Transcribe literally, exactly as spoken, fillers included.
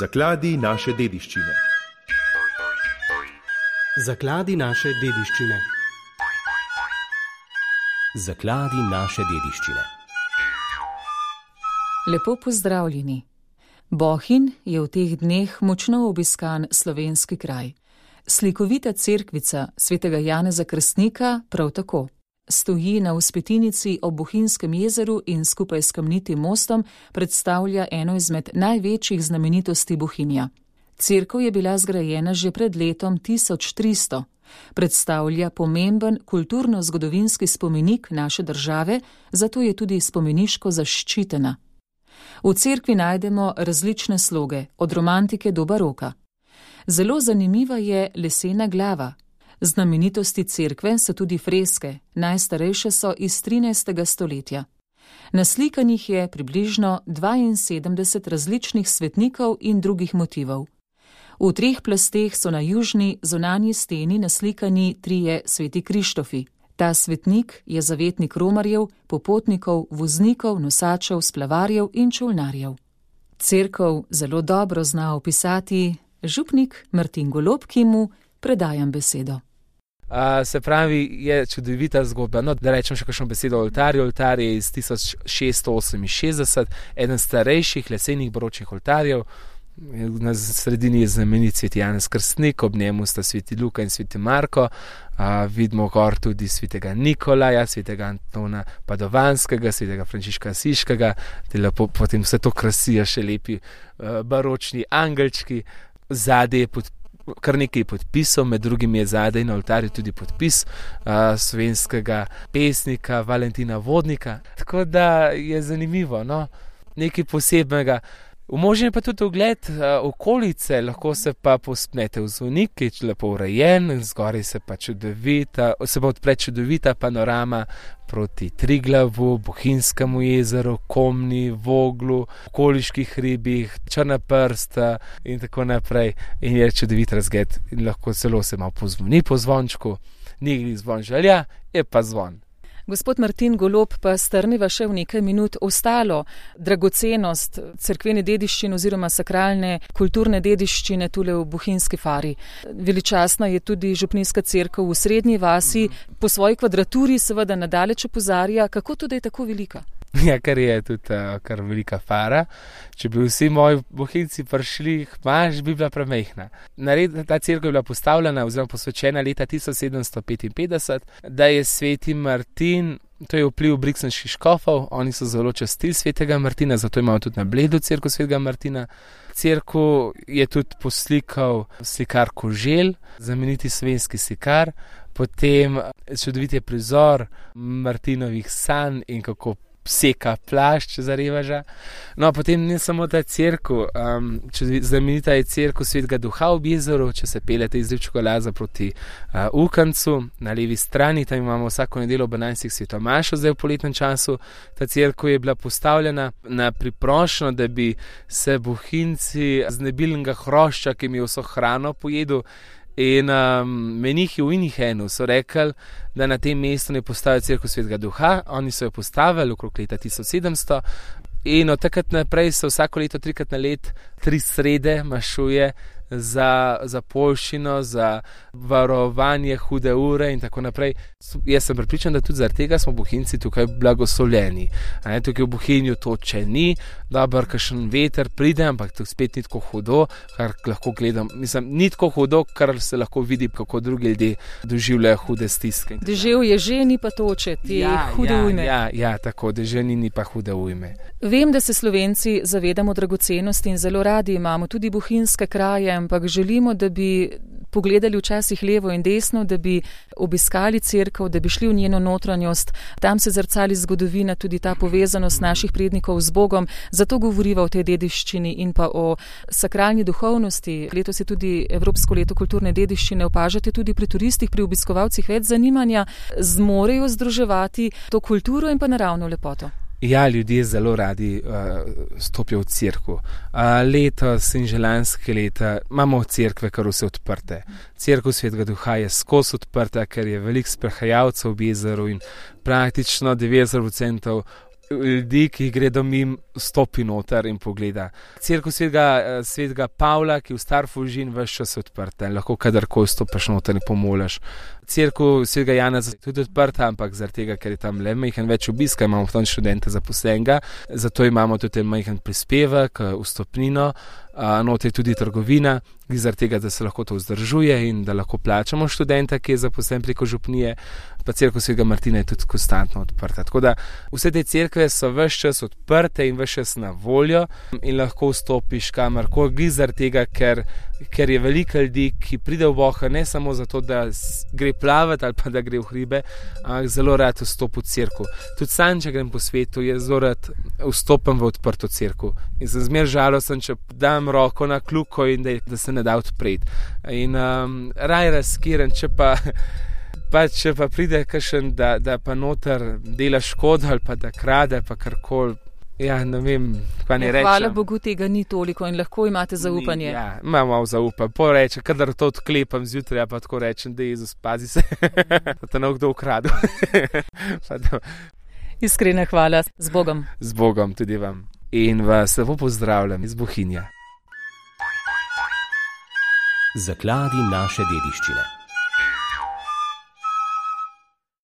Zakladi naše dediščine. Zakladi naše dediščine. Zakladi naše dediščine. Lepo pozdravljeni. Bohinj je v teh dneh močno obiskan slovenski kraj. Slikovita cerkvica svetega Janeza Krstnika prav tako. Stoji na vzpetinici ob Bohinjskem jezeru in skupaj s kamnitim mostom predstavlja eno izmed največjih znamenitosti Bohinja. Cerkev je bila zgrajena že pred letom tisoč tristo. Predstavlja pomemben kulturno-zgodovinski spomenik naše države, zato je tudi spomeniško zaščitena. V cerkvi najdemo različne sloge, od romantike do baroka. Zelo zanimiva je lesena glava. Znamenitosti cerkve so tudi freske, najstarejše so iz trinajstega stoletja. Naslikanih je približno dvainsedemdeset različnih svetnikov in drugih motivov. V treh plasteh so na južni zunanji steni naslikani trije sveti Krištofi. Ta svetnik je zavetnik romarjev, popotnikov, voznikov, nosačev, splavarjev in čolnarjev. Cerkev zelo dobro zna opisati župnik Martin Golob, ki mu predajam besedo. Uh, se pravi, je čudovita zgodba. No, da rečem še kakšno besedo o oltarju. Oltar je iz tisoč šeststo oseminšestdeset, eden starejših lesenih baročnih oltarjev. Na sredini je znamenit sveti Janez Krstnik, ob njemu sta sveti Luka in sveti Marko. Uh, vidimo gor tudi svetega Nikolaja, svetega Antona Padovanskega, svetega Frančiška Asiškega, lepo, potem vse to krasijo še lepi uh, baročni angelčki. Zadaj je pod kar nekaj podpisov, med drugim je zadaj na oltarju tudi podpis uh, slovenskega pesnika Valentina Vodnika. Tako da je zanimivo, no? Nekaj posebnega. Umožen je pa tudi ogled uh, okolice, lahko se pa pospnete v zvonik, ki je lepo urejen, zgoraj se pa čudovita, se pa odpre čudovita panorama proti Triglavu, Bohinjskemu jezeru, Komni, Voglu, okoliških hribih, Črna prsta in tako naprej. In je čudovit razgled in lahko celo se malo pozvoni po zvončku. Ni zvon želja, je pa zvon. Gospod Martin Golob, pa strniva še v nekaj minut ostalo dragocenost cerkvene dediščine oziroma sakralne kulturne dediščine tule v Bohinjski fari. Veličastna je tudi župnijska cerkev v srednji vasi, po svoji kvadraturi seveda nadaleč opozarja, kako to, da je tako velika. Ja, kar je tudi uh, kar velika fara. Če bi vsi moji bohinjci prišli hmaš, bi bila premejhna. Nared, ta cerkev je bila postavljena oziroma posvečena leta tisoč sedemsto petinpetdeset, da je sveti Martin, to je vpliv briksenških škofov, oni so zelo častili svetega Martina, zato imamo tudi na Bledu cerkev svetega Martina. Cerkev je tudi poslikal slikar Koželj, znameniti slovenski slikar, potem čudovit je prizor Martinovih sanj in kako seka plašč za reveža. No, potem ne samo ta cerkev, um, znamenita je cerkev svetega Duha ob jezeru, če se peljete iz Livčkega Laza proti uh, Ukancu, na levi strani, tam imamo vsako nedeljo ob enajstih svetomašo, zdaj v poletnem času. Ta cerkev je bila postavljena na priprošnjo, da bi se Bohinjci znebili enega hrošča, ki mi je vso hrano pojedel. In um, menihi v Inihenu so rekli, da na tem mestu ne postavijo cerkev svetega Duha. Oni so jo postavili okrog leta tisoč sedemsto in od takrat naprej se vsako leto, trikrat na let, tri srede mašuje za, za poljščino, za varovanje hude ure in tako naprej. Jaz sem prepričan, da tudi zaradi tega smo Bohinjci tukaj blagoslovljeni. A ne, tukaj v Bohinju to, če ni, dober, kakšen veter pride, ampak to spet ni tako hudo, kar lahko gledam. Mislim, ni tako hudo, kar se lahko vidi, kako drugi ljudje doživljajo hude stiske. Dežev je že, ni pa toče, te ja, hude ja, ujme. Ja, ja, tako, dežev ni, ni pa hude ujme. Vem, da se Slovenci zavedamo dragocenosti in zelo radi imamo tudi bohinjske kraje, ampak želimo, da bi pogledali včasih levo in desno, da bi obiskali cerkev, da bi šli v njeno notranjost. Tam se zrcali zgodovina, tudi ta povezanost naših prednikov z Bogom. Zato govoriva o tej dediščini in pa o sakralni duhovnosti. Letos je tudi Evropsko leto kulturne dediščine. Opažate tudi pri turistih, pri obiskovalcih več zanimanja, zmorejo združevati to kulturo in pa naravno lepoto. Ja, ljudje zelo radi uh, stopijo v cerkev. Uh, letos in že lanske leta imamo cerkve, kar vse odprte. Cerkev svetega Duha je skozi odprta, ker je veliko sprehajalcev v jezeru in praktično devetdeset procentov ljudi, ki gredo mimo, stopi noter in pogleda. Cerkev svetega, svetega Pavla, ki je v Starfužin ves čas odprta in lahko kadarkoli stopiš noter in pomoliš. Cerkev svetega Janeza je tudi odprta, ampak zaradi tega, ker je tam le majhen več obiska, imamo tam študente zaposlenega, zato imamo tudi majhen prispevek, vstopnino, noter je tudi trgovina, zaradi tega, da se lahko to vzdržuje in da lahko plačamo študenta, ki je zaposlen preko župnije, pa cerkev svetega Martina je tudi konstantno odprta. Tako da vse te cerkve so ves čas odprte in ves čas na voljo in lahko vstopiš kamorkoli, zaradi tega, ker, ker je veliko ljudi, ki pride v Bohinj ne samo zato, da gre plavati ali pa da gre v hribe, ampak zelo rad vstopi v cerkev. Tudi sam, če grem po svetu, je zelo rad vstopim v odprto cerkev. In sem zmer žalosten, če dam roko na kljuko in da, da se ne da odpreti. In um, raj razkiren, če pa Pa če pa pride kakšen, da, da pa noter dela škodo ali pa da krade, pa karkoli, ja, ne vem, kaj ne rečem. Hvala Bogu, tega ni toliko in lahko imate zaupanje. Ni, ja, imam malo zaupanje. Po reče, kadar to odklepam zjutraj, pa tako rečem, da Jezus, pazi se, da te ne kdo ukradel. Iskrena hvala. Z Bogom. Z Bogom tudi vam. In vas lepo pozdravljam iz Bohinja. Zakladi naše dediščine.